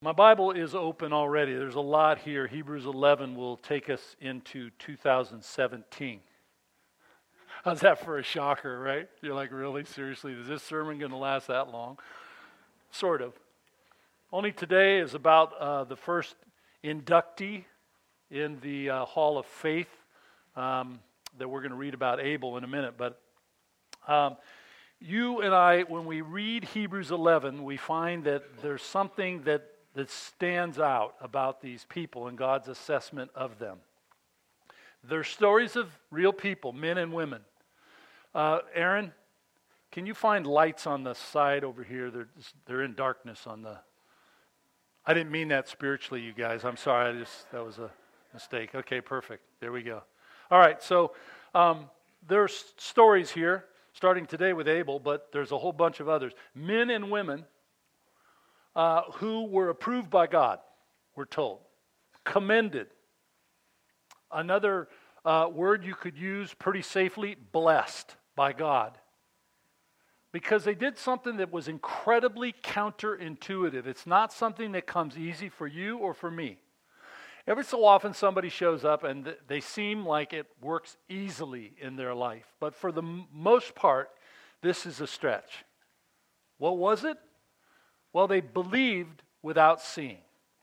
My Bible is open already. There's a lot here. Hebrews 11 will take us into 2017. How's that for a shocker, right? You're like, really? Seriously? Is this sermon going to last that long? Sort of. Only today is about the first inductee in the Hall of Faith that we're going to read about Abel in a minute. But you and I, when we read Hebrews 11, we find that there's something that stands out about these people and God's assessment of them. They're stories of real people, men and women. Aaron, can you find lights on the side over here? They're in darkness on the... I didn't mean that spiritually, you guys. I'm sorry. That was a mistake. Okay, perfect. There we go. All right, so there's stories here, starting today with Abel, but there's a whole bunch of others. Men and women who were approved by God, we're told. Commended. Another word you could use pretty safely, blessed by God. Because they did something that was incredibly counterintuitive. It's not something that comes easy for you or for me. Every so often somebody shows up and they seem like it works easily in their life. But for the most part, this is a stretch. What was it? Well, they believed without seeing.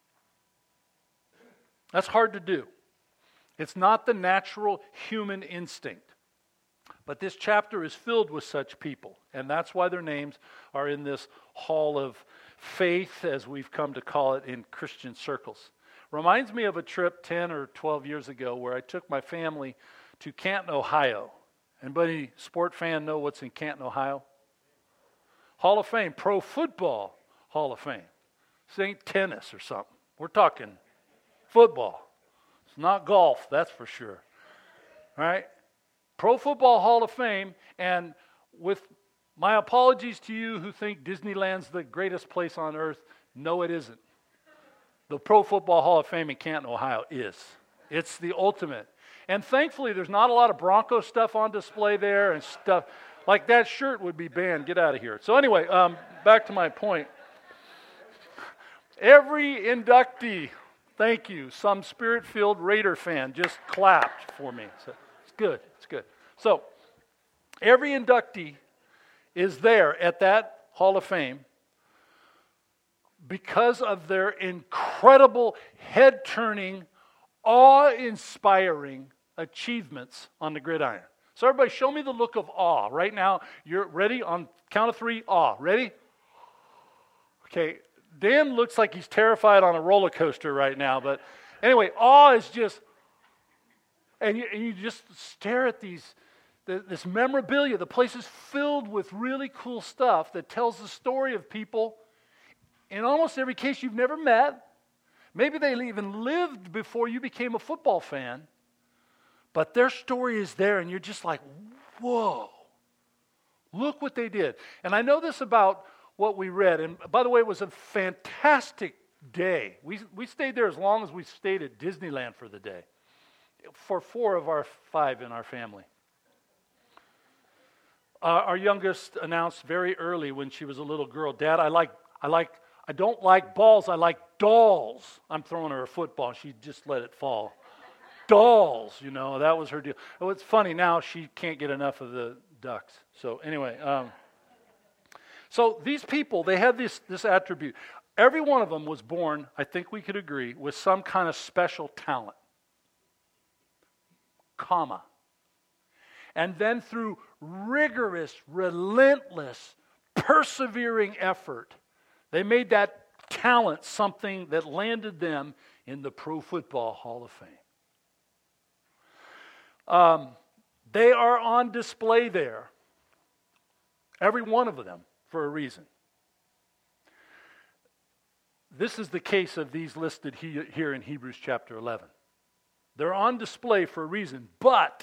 That's hard to do. It's not the natural human instinct. But this chapter is filled with such people, and that's why their names are in this hall of faith, as we've come to call it in Christian circles. Reminds me of a trip 10 or 12 years ago where I took my family to Canton, Ohio. Anybody sport fan know what's in Canton, Ohio? Hall of Fame, Pro Football Hall of Fame. This ain't tennis or something. We're talking football. It's not golf, that's for sure. All right? Pro Football Hall of Fame, and with my apologies to you who think Disneyland's the greatest place on earth, no it isn't. The Pro Football Hall of Fame in Canton, Ohio is. It's the ultimate. And thankfully there's not a lot of Bronco stuff on display there and stuff. Like that shirt would be banned. Get out of here. So anyway, back to my point. Every inductee, thank you, some spirit-filled Raider fan just clapped for me. So it's good. It's good. So every inductee is there at that Hall of Fame because of their incredible, head-turning, awe-inspiring achievements on the gridiron. So everybody, show me the look of awe. Right now, you're ready? On count of 3, awe. Ready? Okay, Dan looks like he's terrified on a roller coaster right now. But anyway, awe is just... And you just stare at this memorabilia. The place is filled with really cool stuff that tells the story of people in almost every case you've never met. Maybe they even lived before you became a football fan. But their story is there, and you're just like, whoa, look what they did. And I know this about what we read. And by the way, it was a fantastic day. We stayed there as long as we stayed at Disneyland for the day. For 4 of our 5 in our family. Our youngest announced very early when she was a little girl, Dad, I don't like balls, I like dolls. I'm throwing her a football, she just let it fall. Dolls, that was her deal. Oh, it's funny now, she can't get enough of the ducks. So anyway, so these people, they had this attribute. Every one of them was born, I think we could agree, with some kind of special talent. Comma. And then through rigorous, relentless, persevering effort, they made that talent something that landed them in the Pro Football Hall of Fame. They are on display there, every one of them, for a reason. This is the case of these listed here in Hebrews chapter 11. They're on display for a reason, but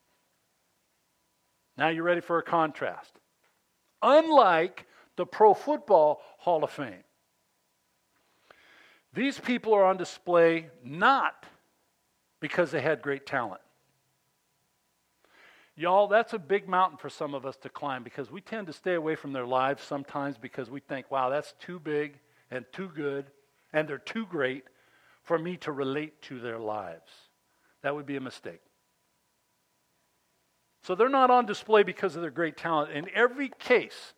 now you're ready for a contrast. Unlike the Pro Football Hall of Fame, these people are on display not because they had great talent. Y'all, that's a big mountain for some of us to climb because we tend to stay away from their lives sometimes because we think, wow, that's too big and too good and they're too great for me to relate to their lives. That would be a mistake. So they're not on display because of their great talent. In every case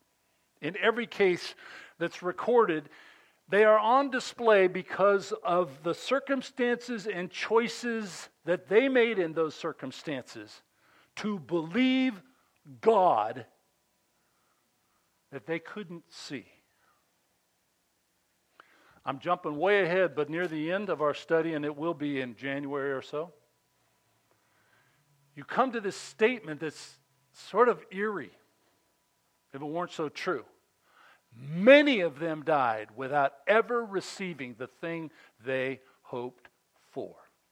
that's recorded, they are on display because of the circumstances and choices that they made in those circumstances to believe God that they couldn't see. I'm jumping way ahead, but near the end of our study, and it will be in January or so, you come to this statement that's sort of eerie, if it weren't so true. Many of them died without ever receiving the thing they hoped for.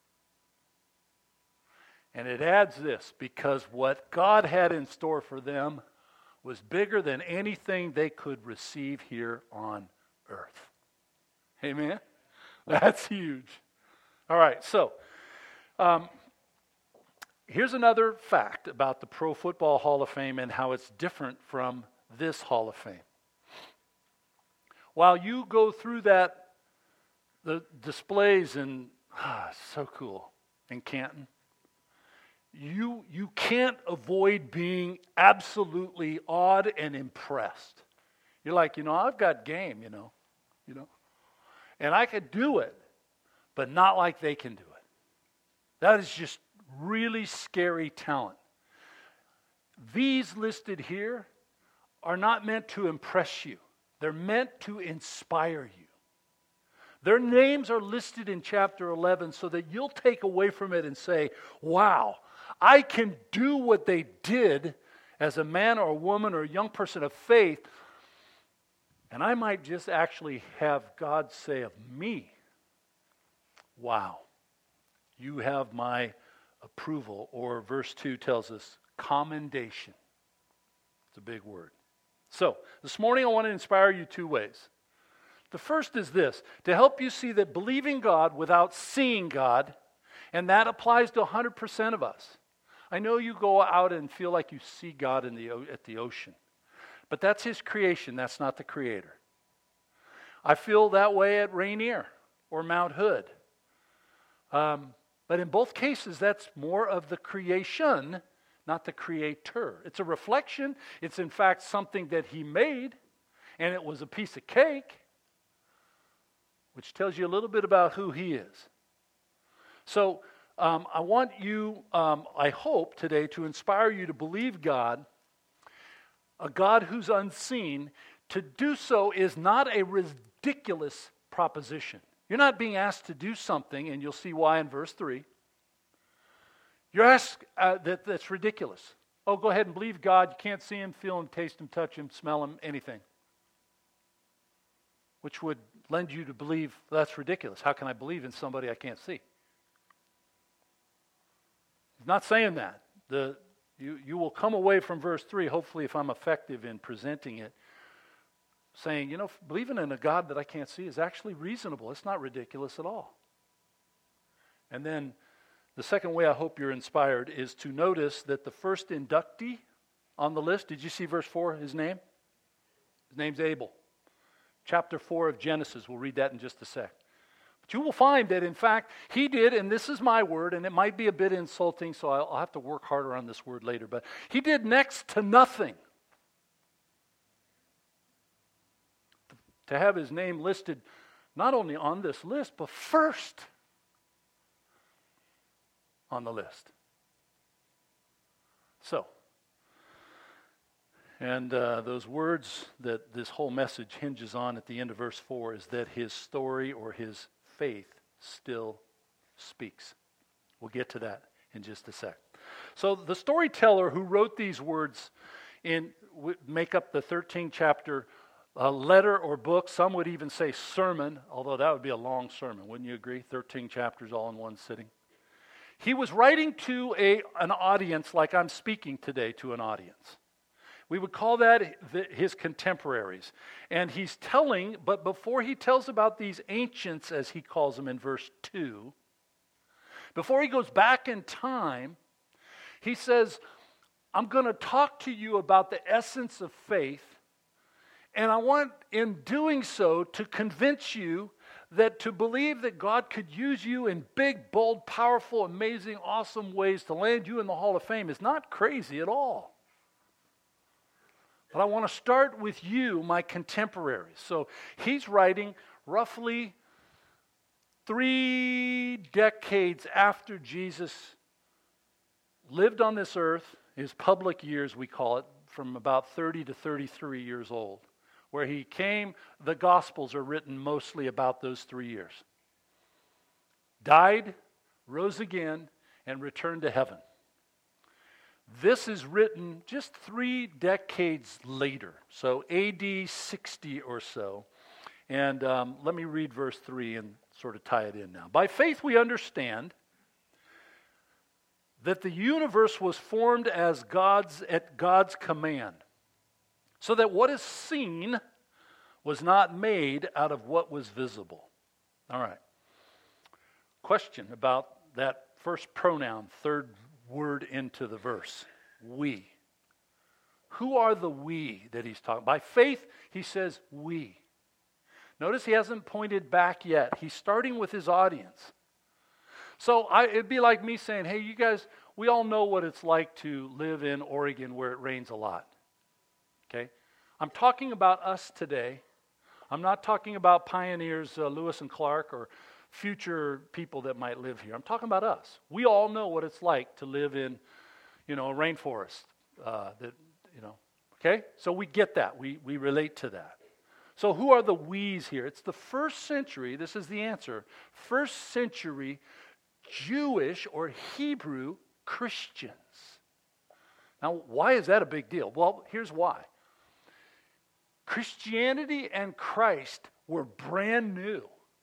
And it adds this, because what God had in store for them was bigger than anything they could receive here on earth. Amen? That's huge. All right, so here's another fact about the Pro Football Hall of Fame and how it's different from this Hall of Fame. While you go through the displays in, so cool, in Canton, you can't avoid being absolutely awed and impressed. You're like, I've got game, and I could do it, but not like they can do it. That is just really scary talent. These listed here are not meant to impress you. They're meant to inspire you. Their names are listed in chapter 11 so that you'll take away from it and say, wow, I can do what they did as a man or a woman or a young person of faith, and I might just actually have God say of me, wow, you have my approval, or verse 2 tells us, commendation. It's a big word. So, this morning I want to inspire you two ways. The first is this, to help you see that believing God without seeing God, and that applies to 100% of us. I know you go out and feel like you see God at the ocean, but that's His creation, that's not the Creator. I feel that way at Rainier or Mount Hood. But in both cases, that's more of the creation, not the Creator. It's a reflection. It's in fact something that He made, and it was a piece of cake, which tells you a little bit about who He is. So I want you, I hope today, to inspire you to believe God, a God who's unseen. To do so is not a ridiculous proposition. You're not being asked to do something, and you'll see why in verse 3. You're asked that's ridiculous. Oh, go ahead and believe God. You can't see Him, feel Him, taste Him, touch Him, smell Him, anything. Which would lend you to believe that's ridiculous. How can I believe in somebody I can't see? He's not saying that. You will come away from verse 3, hopefully if I'm effective in presenting it, saying, believing in a God that I can't see is actually reasonable. It's not ridiculous at all. And then the second way I hope you're inspired is to notice that the first inductee on the list, did you see verse 4, his name? His name's Abel. Chapter 4 of Genesis, we'll read that in just a sec. But you will find that, in fact, he did, and this is my word, and it might be a bit insulting, so I'll have to work harder on this word later, but he did next to nothing to have his name listed not only on this list, but first on the list. So, and those words that this whole message hinges on at the end of verse 4 is that his story or his faith still speaks. We'll get to that in just a sec. So the storyteller who wrote these words make up the 13th chapter letter or book. Some would even say sermon, although that would be a long sermon. Wouldn't you agree? 13 chapters all in one sitting. He was writing to an audience like I'm speaking today to an audience. We would call that his contemporaries. And he's telling, but before he tells about these ancients, as he calls them in verse 2, before he goes back in time, he says, I'm going to talk to you about the essence of faith, and I want, in doing so, to convince you that to believe that God could use you in big, bold, powerful, amazing, awesome ways to land you in the Hall of Fame is not crazy at all. But I want to start with you, my contemporaries. So he's writing roughly 3 decades after Jesus lived on this earth, his public years we call it, from about 30 to 33 years old. Where he came, the Gospels are written mostly about those 3 years. Died, rose again, and returned to heaven. This is written just 3 decades later, so AD 60 or so. And let me read verse 3 and sort of tie it in now. By faith we understand that the universe was formed as at God's command, so that what is seen was not made out of what was visible. All right. Question about that first pronoun, third word into the verse. We. Who are the we that he's talking? By faith, he says we. Notice he hasn't pointed back yet. He's starting with his audience. So it'd be like me saying, hey, you guys, we all know what it's like to live in Oregon where it rains a lot. Okay? I'm talking about us today. I'm not talking about pioneers, Lewis and Clark, or future people that might live here. I'm talking about us. We all know what it's like to live in, a rainforest. Okay? So we get that. We relate to that. So who are the we's here? It's the first century, this is the answer, first century Jewish or Hebrew Christians. Now, why is that a big deal? Well, here's why. Christianity and Christ were brand new.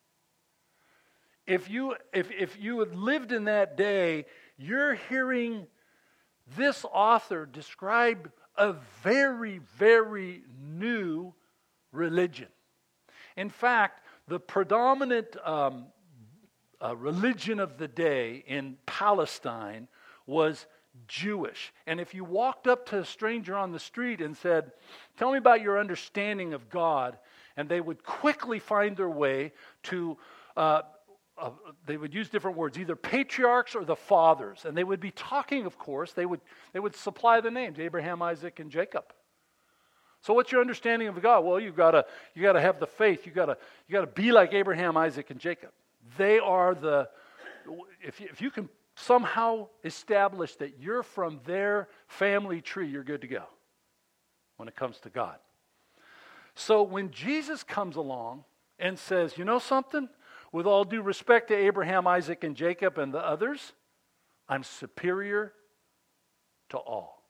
If you had lived in that day, you're hearing this author describe a very, very new religion. In fact, the predominant religion of the day in Palestine was Jewish. And if you walked up to a stranger on the street and said, tell me about your understanding of God, and they would quickly find their way to, they would use different words, either patriarchs or the fathers. And they would be talking, of course, they would supply the names, Abraham, Isaac, and Jacob. So what's your understanding of God? Well, you gotta have the faith. You gotta be like Abraham, Isaac, and Jacob. They are if you can somehow establish that you're from their family tree, you're good to go when it comes to God. So when Jesus comes along and says, you know something? With all due respect to Abraham, Isaac, and Jacob and the others, I'm superior to all.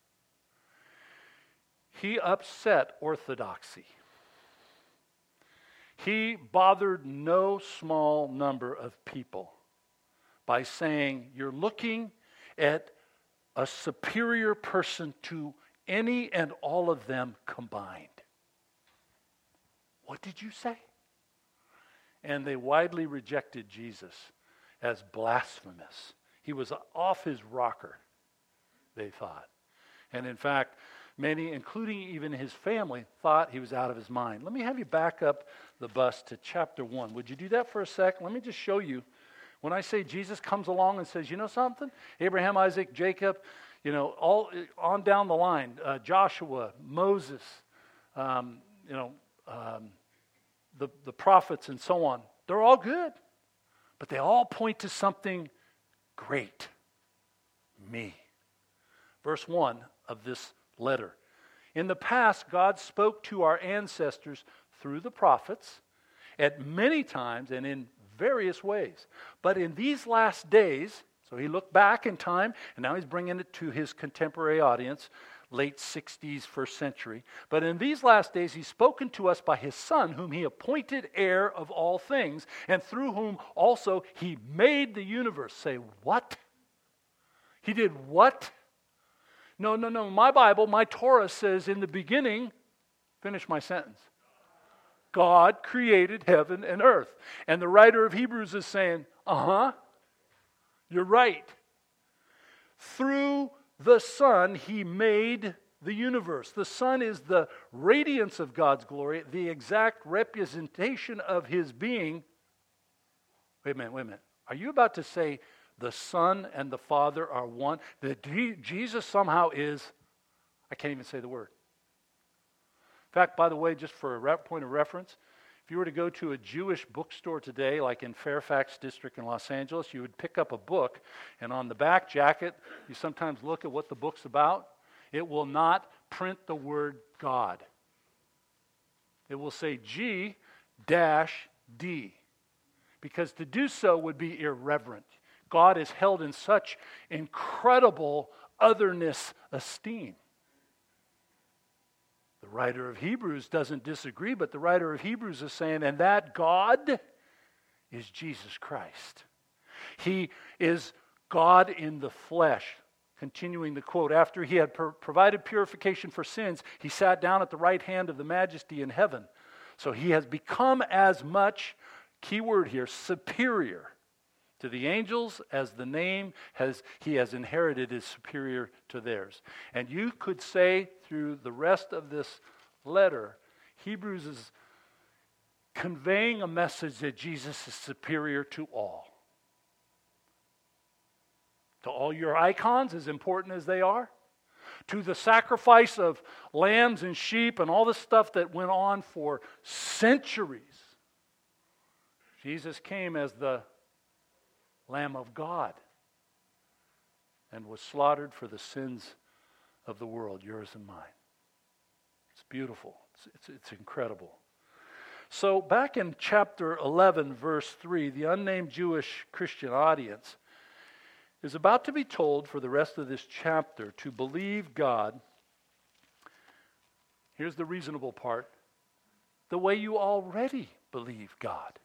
He upset orthodoxy. He bothered no small number of people by saying, you're looking at a superior person to any and all of them combined. What did you say? And they widely rejected Jesus as blasphemous. He was off his rocker, they thought. And in fact, many, including even his family, thought he was out of his mind. Let me have you back up the bus to chapter 1. Would you do that for a sec? Let me just show you. When I say Jesus comes along and says, you know something? Abraham, Isaac, Jacob, all on down the line, Joshua, Moses, the prophets and so on, they're all good. But they all point to something great. Me. Verse 1 of this letter. In the past, God spoke to our ancestors through the prophets at many times and in various ways. But in these last days, so he looked back in time, and now he's bringing it to his contemporary audience, late 60s, first century. But in these last days, he's spoken to us by his Son, whom he appointed heir of all things, and through whom also he made the universe. Say, what? He did what? No. My Bible, my Torah says in the beginning, finish my sentence. God created heaven and earth. And the writer of Hebrews is saying, you're right. Through the Son, he made the universe. The Son is the radiance of God's glory, the exact representation of his being, Wait a minute. Are you about to say the Son and the Father are one? That Jesus somehow is, I can't even say the word. In fact, by the way, just for a point of reference, if you were to go to a Jewish bookstore today, like in Fairfax District in Los Angeles, you would pick up a book, and on the back jacket, you sometimes look at what the book's about. It will not print the word God. It will say G-D, because to do so would be irreverent. God is held in such incredible otherness esteem. The writer of Hebrews doesn't disagree, but the writer of Hebrews is saying, and that God is Jesus Christ. He is God in the flesh. Continuing the quote, after he had provided purification for sins, he sat down at the right hand of the majesty in heaven. So he has become as much, key word here, superior to the angels as the name he has inherited is superior to theirs. And you could say through the rest of this letter, Hebrews is conveying a message that Jesus is superior to all. To all your icons, as important as they are. To the sacrifice of lambs and sheep and all the stuff that went on for centuries. Jesus came as the Lamb of God and was slaughtered for the sins of the world, yours and mine. It's beautiful. It's incredible. So back in chapter 11, verse 3, the unnamed Jewish Christian audience is about to be told for the rest of this chapter to believe God. Here's the reasonable part. The way you already believe God.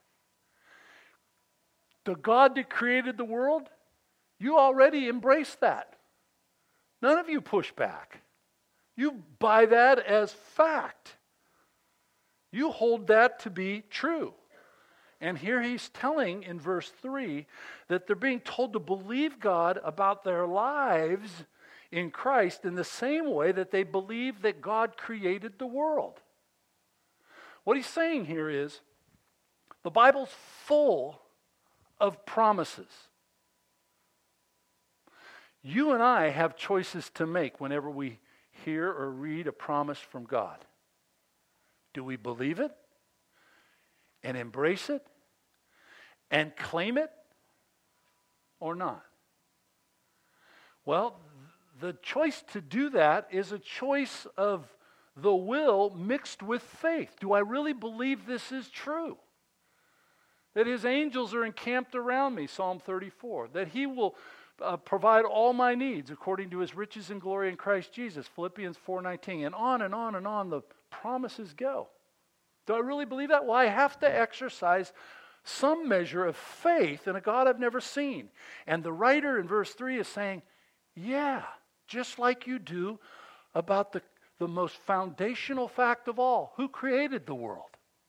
The God that created the world, you already embrace that. None of you push back. You buy that as fact. You hold that to be true. And here he's telling in verse 3 that they're being told to believe God about their lives in Christ in the same way that they believe that God created the world. What he's saying here is the Bible's full of promises. You and I have choices to make whenever we hear or read a promise from God. Do we believe it and embrace it and claim it or not? Well, the choice to do that is a choice of the will mixed with faith. Do I really believe this is true? That his angels are encamped around me, Psalm 34. That he will provide all my needs according to his riches and glory in Christ Jesus, Philippians 4:19. And on and on and on the promises go. Do I really believe that? Well, I have to exercise some measure of faith in a God I've never seen. And the writer in verse 3 is saying, yeah, just like you do about the most foundational fact of all. Who created the world?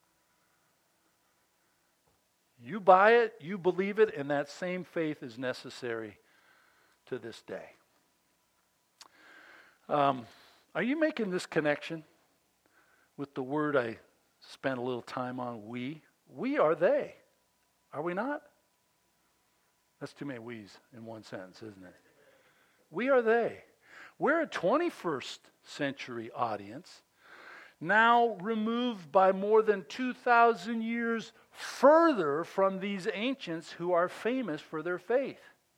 You buy it, you believe it, and that same faith is necessary to this day. Are you making this connection with the word I spent a little time on, we? We are they. Are we not? That's too many we's in one sentence, isn't it? We are they. We're a 21st century audience, now removed by more than 2,000 years further from these ancients who are famous for their faith.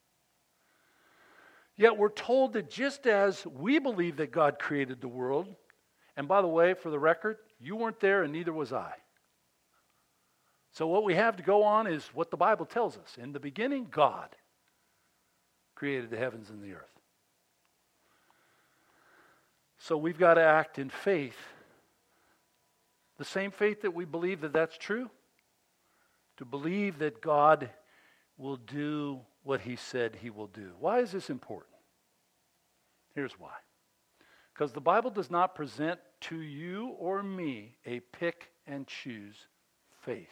Yet we're told that just as we believe that God created the world, and by the way, for the record, you weren't there and neither was I. So what we have to go on is what the Bible tells us. In the beginning, God created the heavens and the earth. So we've got to act in faith. The same faith that we believe that that's true. To believe that God will do what he said he will do. Why is this important? Here's why. Because the Bible does not present to you or me a pick and choose faith.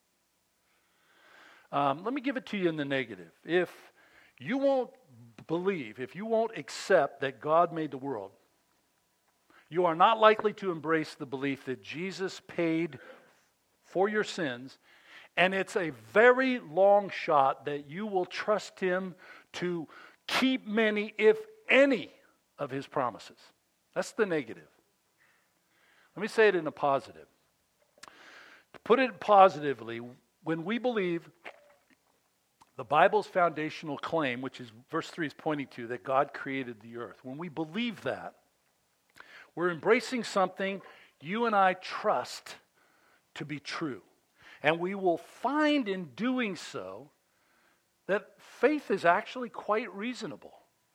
Let me give it to you in the negative. If you won't believe, if you won't accept that God made the world, you are not likely to embrace the belief that Jesus paid for your sins And it's a very long shot that you will trust him to keep many, if any, of his promises. That's the negative. Let me say it in a positive. To put it positively, when we believe the Bible's foundational claim, which is verse 3 is pointing to, that God created the earth, when we believe that, we're embracing something you and I trust to be true. And we will find in doing so that faith is actually quite reasonable.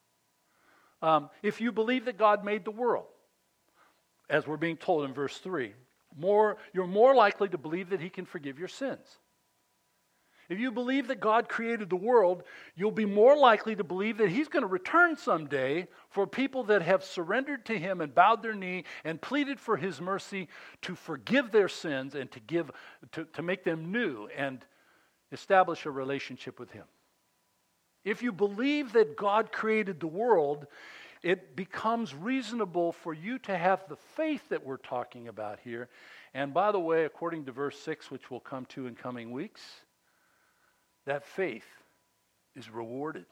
If you believe that God made the world, as we're being told in verse 3, you're more likely to believe that he can forgive your sins. If you believe that God created the world, you'll be more likely to believe that he's going to return someday for people that have surrendered to him and bowed their knee and pleaded for his mercy to forgive their sins and to make them new and establish a relationship with him. If you believe that God created the world, it becomes reasonable for you to have the faith that we're talking about here. And by the way, according to verse 6, which we'll come to in coming weeks, that faith is rewarded.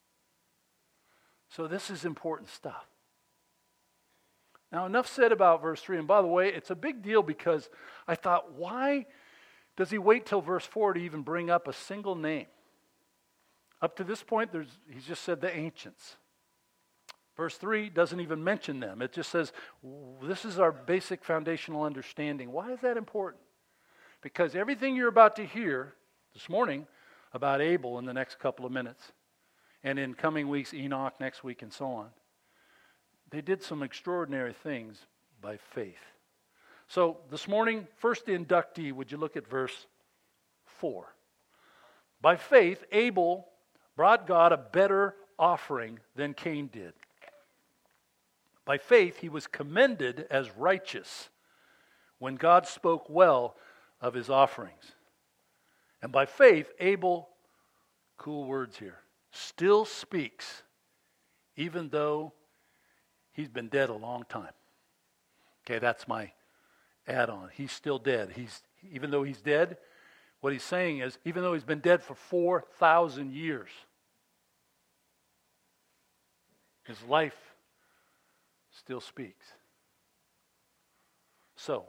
So this is important stuff. Now, enough said about verse 3. And by the way, it's a big deal because I thought, why does he wait till verse 4 to even bring up a single name? Up to this point, he's just said the ancients. Verse 3 doesn't even mention them. It just says, this is our basic foundational understanding. Why is that important? Because everything you're about to hear this morning about Abel in the next couple of minutes, and in coming weeks, Enoch next week, and so on, they did some extraordinary things by faith. So this morning, first inductee, would you look at verse 4? By faith, Abel brought God a better offering than Cain did. By faith, he was commended as righteous when God spoke well of his offerings. And by faith, Abel, cool words here, still speaks, even though he's been dead a long time. Okay, that's my add-on. He's still dead. Even though he's dead, what he's saying is, even though he's been dead for 4,000 years, his life still speaks. So,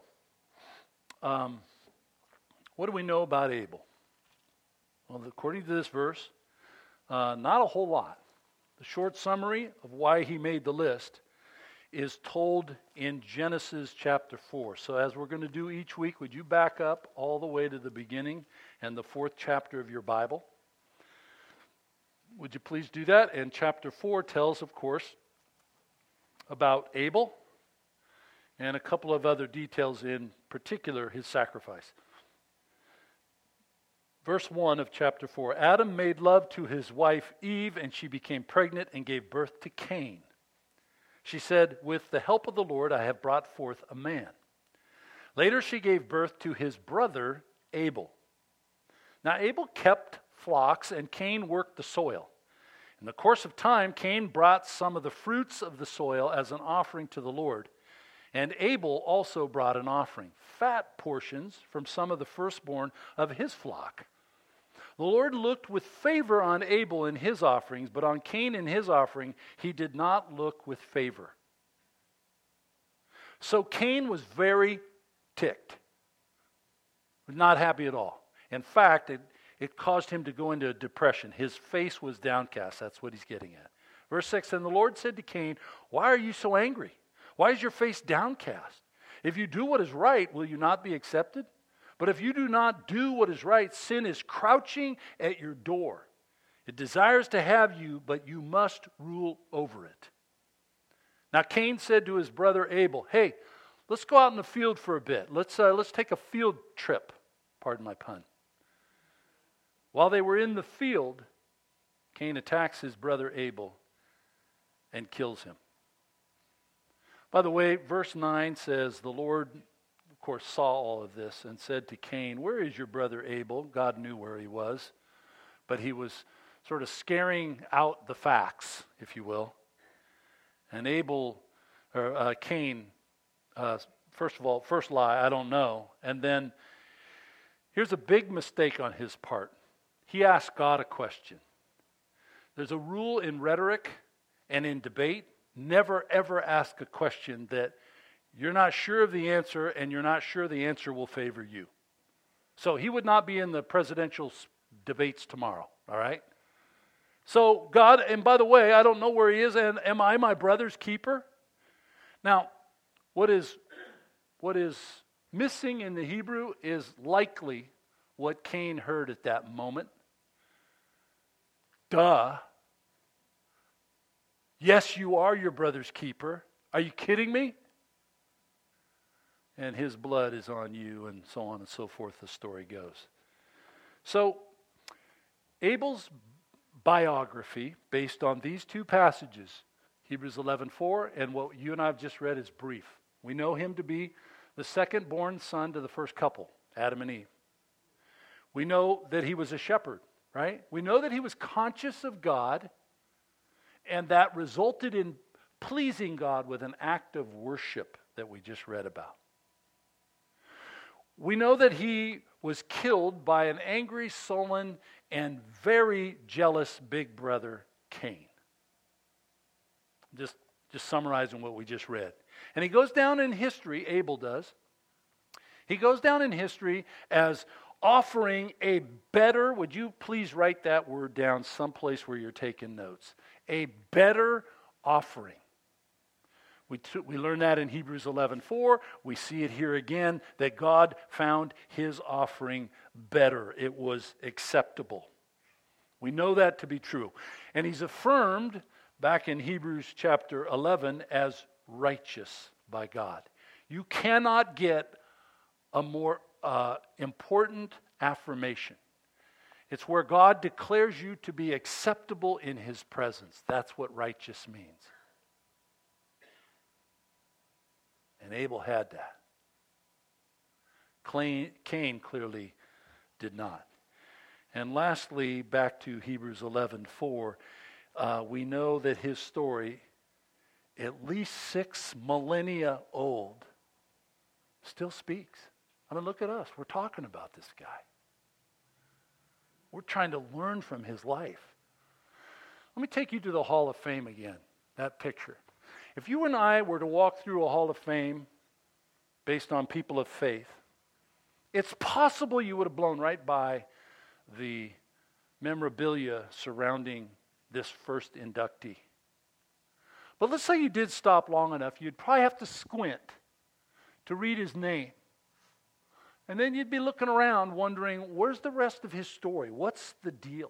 what do we know about Abel? Well, according to this verse, not a whole lot. The short summary of why he made the list is told in Genesis chapter 4. So as we're going to do each week, would you back up all the way to the beginning and the 4th chapter of your Bible? Would you please do that? And chapter 4 tells, of course, about Abel and a couple of other details, in particular his sacrifice. Verse 1 of chapter 4, Adam made love to his wife Eve, and she became pregnant and gave birth to Cain. She said, with the help of the Lord, I have brought forth a man. Later she gave birth to his brother Abel. Now Abel kept flocks, and Cain worked the soil. In the course of time, Cain brought some of the fruits of the soil as an offering to the Lord. And Abel also brought an offering, fat portions from some of the firstborn of his flock. The Lord looked with favor on Abel and his offerings, but on Cain and his offering he did not look with favor. So Cain was very ticked, not happy at all. In fact, it caused him to go into a depression. His face was downcast. That's what he's getting at. Verse 6, and the Lord said to Cain, why are you so angry? Why is your face downcast? If you do what is right, will you not be accepted? But if you do not do what is right, sin is crouching at your door. It desires to have you, but you must rule over it. Now Cain said to his brother Abel, hey, let's go out in the field for a bit. Let's take a field trip. Pardon my pun. While they were in the field, Cain attacks his brother Abel and kills him. By the way, verse 9 says, the Lord, of course, saw all of this and said to Cain, where is your brother Abel? God knew where he was, but he was sort of scaring out the facts, if you will. And Cain, first of all, first lie, I don't know. And then Here's a big mistake on his part. He asked God a question. There's a rule in rhetoric and in debate: never ever ask a question that you're not sure of the answer and you're not sure the answer will favor you. So he would not be in the presidential debates tomorrow, all right? So God, and by the way, I don't know where he is, and am I my brother's keeper? Now, what is missing in the Hebrew is likely what Cain heard at that moment. Duh. Yes, you are your brother's keeper. Are you kidding me? And his blood is on you, and so on and so forth, the story goes. So, Abel's biography, based on these two passages, Hebrews 11:4, and what you and I have just read, is brief. We know him to be the second-born son to the first couple, Adam and Eve. We know that he was a shepherd, right? We know that he was conscious of God, and that resulted in pleasing God with an act of worship that we just read about. We know that he was killed by an angry, sullen, and very jealous big brother, Cain. Just summarizing what we just read. And he goes down in history, Abel does. He goes down in history as offering a better, would you please write that word down someplace where you're taking notes, a better offering. We learn that in Hebrews 11:4. We see it here again, that God found his offering better. It was acceptable. We know that to be true. And he's affirmed back in Hebrews chapter 11 as righteous by God. You cannot get a more important affirmation. It's where God declares you to be acceptable in his presence. That's what righteous means. And Abel had that. Cain clearly did not. And lastly, back to Hebrews 11:4, we know that his story, at least 6 millennia old, still speaks. I mean, look at us. We're talking about this guy. We're trying to learn from his life. Let me take you to the Hall of Fame again, that picture. If you and I were to walk through a Hall of Fame based on people of faith, it's possible you would have blown right by the memorabilia surrounding this first inductee. But let's say you did stop long enough, you'd probably have to squint to read his name. And then you'd be looking around wondering, where's the rest of his story? What's the deal?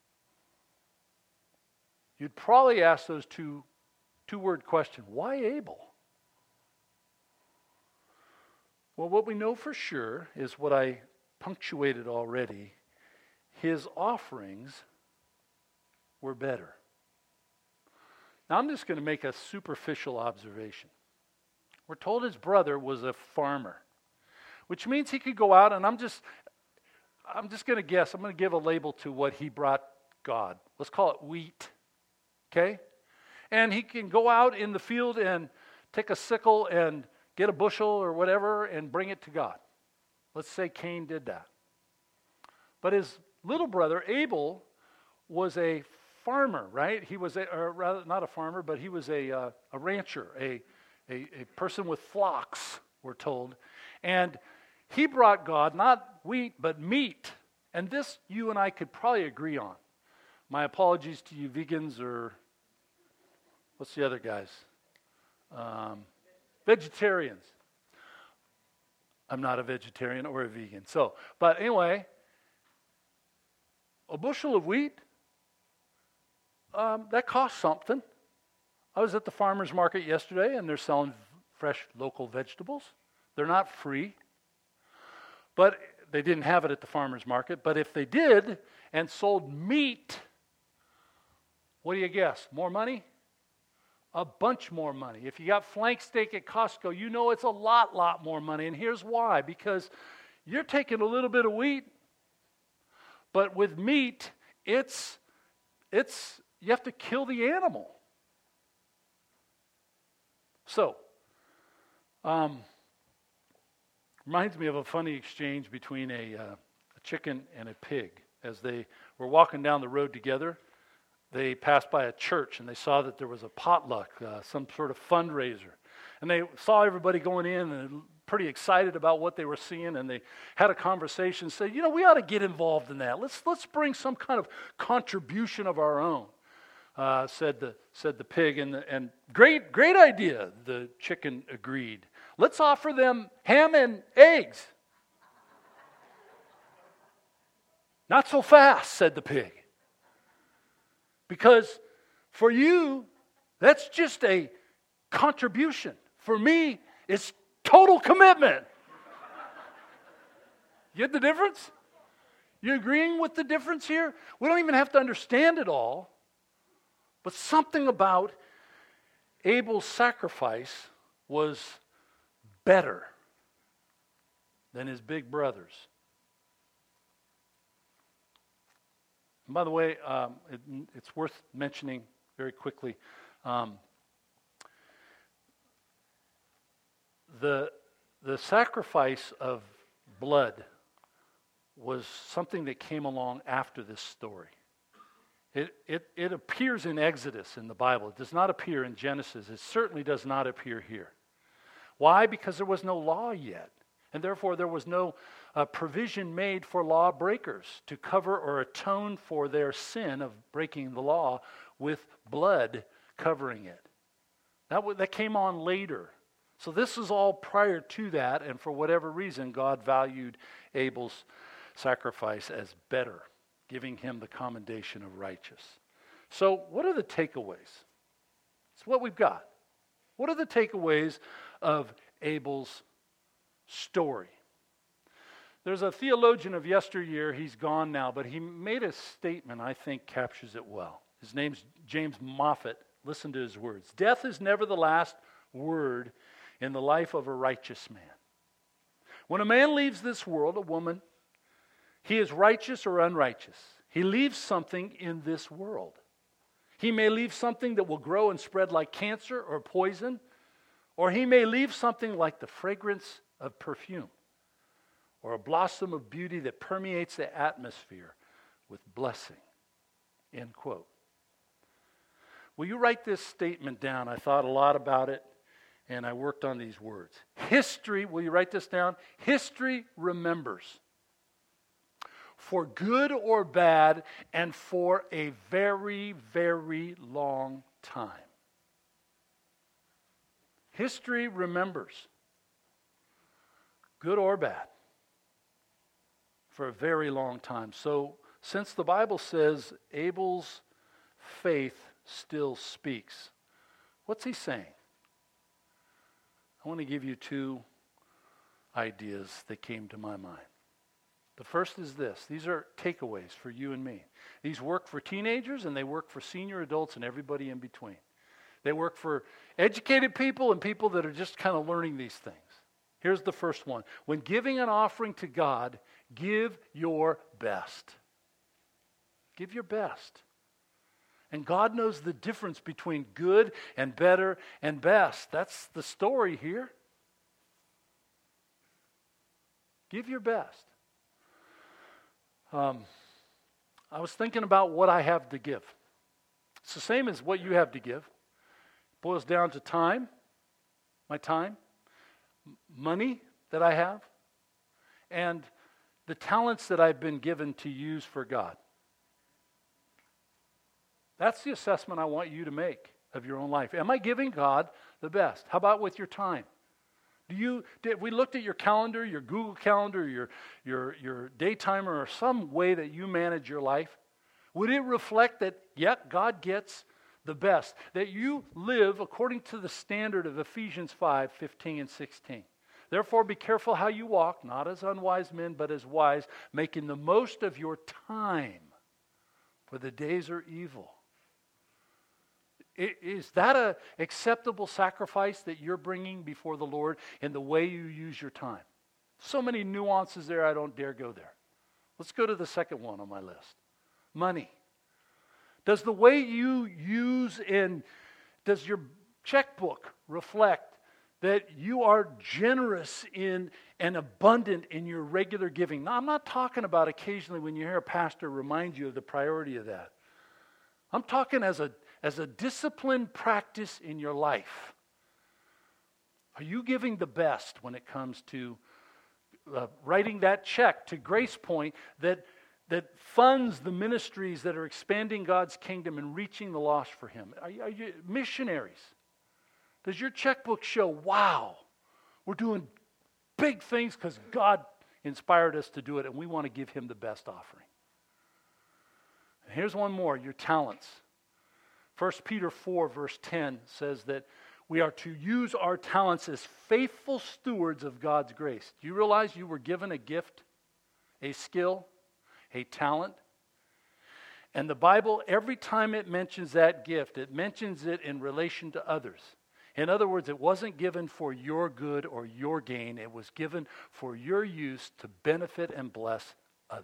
You'd probably ask those two-word question, why Abel? Well, what we know for sure is what I punctuated already. His offerings were better. Now, I'm just going to make a superficial observation. We're told his brother was a farmer, which means he could go out, and I'm just going to guess. I'm going to give a label to what he brought God. Let's call it wheat, okay? And he can go out in the field and take a sickle and get a bushel or whatever and bring it to God. Let's say Cain did that. But his little brother, Abel, was a farmer, right? He was or rather not a farmer, but he was a rancher, a person with flocks, we're told. And he brought God not wheat, but meat. And this you and I could probably agree on. My apologies to you vegans, or what's the other guys? Vegetarians. I'm not a vegetarian or a vegan. But anyway, a bushel of wheat, that costs something. I was at the farmer's market yesterday, and they're selling fresh local vegetables. They're not free. But they didn't have it at the farmer's market. But if they did and sold meat, what do you guess? More money? A bunch more money. If you got flank steak at Costco, you know it's a lot more money. And here's why. Because you're taking a little bit of wheat, but with meat, it's you have to kill the animal. So, reminds me of a funny exchange between a a chicken and a pig. As they were walking down the road together, they passed by a church and they saw that there was a potluck, some sort of fundraiser. And they saw everybody going in and pretty excited about what they were seeing, and they had a conversation, said, we ought to get involved in that. Let's bring some kind of contribution of our own, said the pig. And great idea, the chicken agreed. Let's offer them ham and eggs. Not so fast, said the pig. Because for you, that's just a contribution. For me, it's total commitment. You get the difference? You agreeing with the difference here? We don't even have to understand it all. But something about Abel's sacrifice was better than his big brother's. And by the way, it's worth mentioning very quickly. The sacrifice of blood was something that came along after this story. It appears in Exodus in the Bible. It does not appear in Genesis. It certainly does not appear here. Why? Because there was no law yet. And therefore there was no provision made for lawbreakers to cover or atone for their sin of breaking the law with blood covering it. That came on later. So this is all prior to that, and for whatever reason, God valued Abel's sacrifice as better, giving him the commendation of righteous. So what are the takeaways? It's what we've got. What are the takeaways of Abel's story? There's a theologian of yesteryear, he's gone now, but he made a statement I think captures it well. His name's James Moffat. Listen to his words. Death is never the last word in the life of a righteous man. When a man leaves this world, a woman, he is righteous or unrighteous. He leaves something in this world. He may leave something that will grow and spread like cancer or poison, or he may leave something like the fragrance of perfume, or a blossom of beauty that permeates the atmosphere with blessing. End quote. Will you write this statement down? I thought a lot about it, and I worked on these words. History, will you write this down? History remembers. For good or bad, and for a very, very long time. History remembers. Good or bad. For a very long time. So, since the Bible says Abel's faith still speaks, what's he saying? I want to give you two ideas that came to my mind. The first is this. These are takeaways for you and me. These work for teenagers and they work for senior adults and everybody in between. They work for educated people and people that are just kind of learning these things. Here's the first one. When giving an offering to God, give your best. Give your best. And God knows the difference between good and better and best. That's the story here. Give your best. I was thinking about what I have to give. It's the same as what you have to give. It boils down to time, my time, money that I have, and the talents that I've been given to use for God. That's the assessment I want you to make of your own life. Am I giving God the best? How about with your time? Did we looked at your calendar, your Google Calendar, your Daytimer, or some way that you manage your life? Would it reflect that, yet God gets the best? That you live according to the standard of Ephesians 5:15 and 16. Therefore be careful how you walk, not as unwise men, but as wise, making the most of your time, for the days are evil. Is that an acceptable sacrifice that you're bringing before the Lord in the way you use your time? So many nuances there, I don't dare go there. Let's go to the second one on my list. Money. Does the way you use does your checkbook reflect that you are generous in and abundant in your regular giving. Now, I'm not talking about occasionally when you hear a pastor remind you of the priority of that. I'm talking as a disciplined practice in your life. Are you giving the best when it comes to writing that check to Grace Point that funds the ministries that are expanding God's kingdom and reaching the lost for Him? Are you missionaries? Does your checkbook show, wow, we're doing big things because God inspired us to do it and we want to give Him the best offering? And here's one more, your talents. 1 Peter 4 verse 10 says that we are to use our talents as faithful stewards of God's grace. Do you realize you were given a gift, a skill, a talent? And the Bible, every time it mentions that gift, it mentions it in relation to others. In other words, it wasn't given for your good or your gain. It was given for your use to benefit and bless others.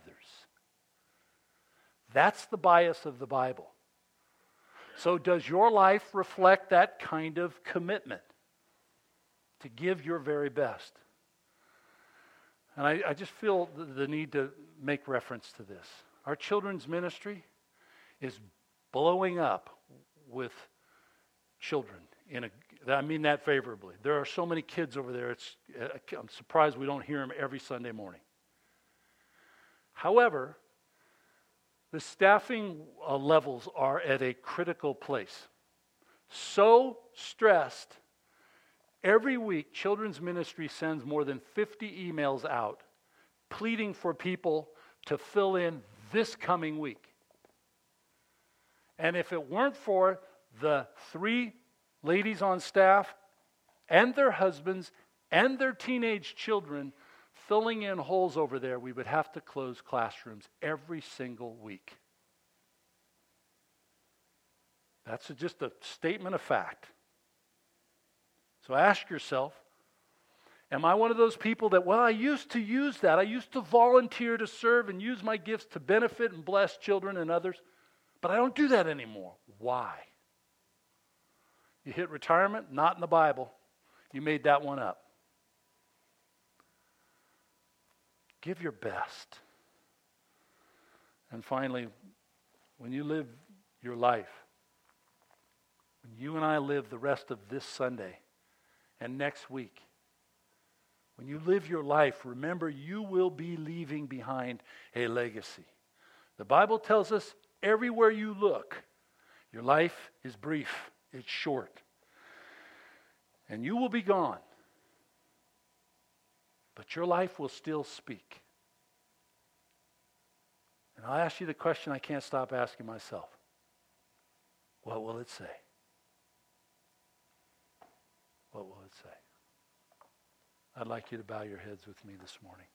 That's the bias of the Bible. So does your life reflect that kind of commitment to give your very best? And I just feel the need to make reference to this. Our children's ministry is blowing up with children. I mean that favorably. There are so many kids over there, I'm surprised we don't hear them every Sunday morning. However, the staffing levels are at a critical place. So stressed, every week children's ministry sends more than 50 emails out pleading for people to fill in this coming week. And if it weren't for the 3 ladies on staff and their husbands and their teenage children filling in holes over there, we would have to close classrooms every single week. That's just a statement of fact. So ask yourself, am I one of those people that, well, I used to use that. I used to volunteer to serve and use my gifts to benefit and bless children and others, but I don't do that anymore. Why? You hit retirement? Not in the Bible. You made that one up. Give your best. And finally, when you live your life, when you and I live the rest of this Sunday and next week, when you live your life, remember you will be leaving behind a legacy. The Bible tells us everywhere you look, your life is brief, it's short. And you will be gone. But your life will still speak. And I'll ask you the question I can't stop asking myself. What will it say? What will it say? I'd like you to bow your heads with me this morning.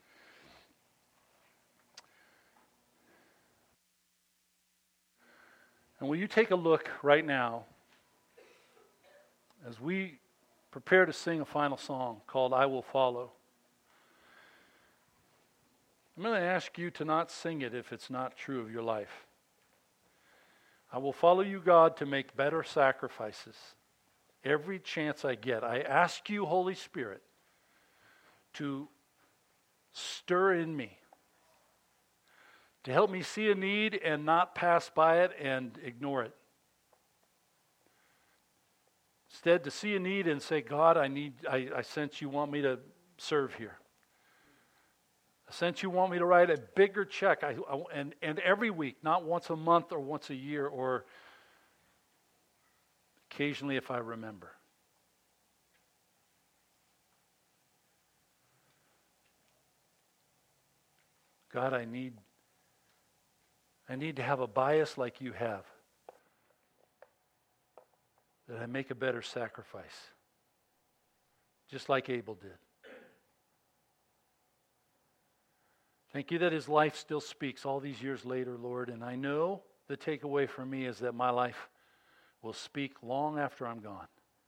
And will you take a look right now as we prepare to sing a final song called I Will Follow. I'm going to ask you to not sing it if it's not true of your life. I will follow you, God, to make better sacrifices every chance I get. I ask you, Holy Spirit, to stir in me, to help me see a need and not pass by it and ignore it. Instead, to see a need and say, God, I sense you want me to serve here. I sense you want me to write a bigger check, and every week, not once a month or once a year or occasionally if I remember. God, I need to have a bias like you have, that I make a better sacrifice, just like Abel did. Thank you that his life still speaks all these years later, Lord, and I know the takeaway for me is that my life will speak long after I'm gone.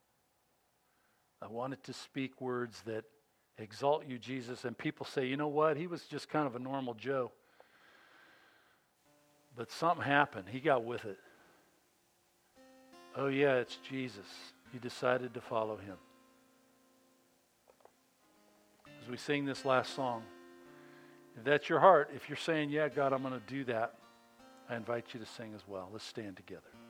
I want it to speak words that exalt you, Jesus, and people say, you know what, he was just kind of a normal Joe. But something happened. He got with it. Oh yeah, it's Jesus. He decided to follow him. as we sing this last song. If that's your heart, if you're saying, yeah, God, I'm going to do that, I invite you to sing as well. Let's stand together.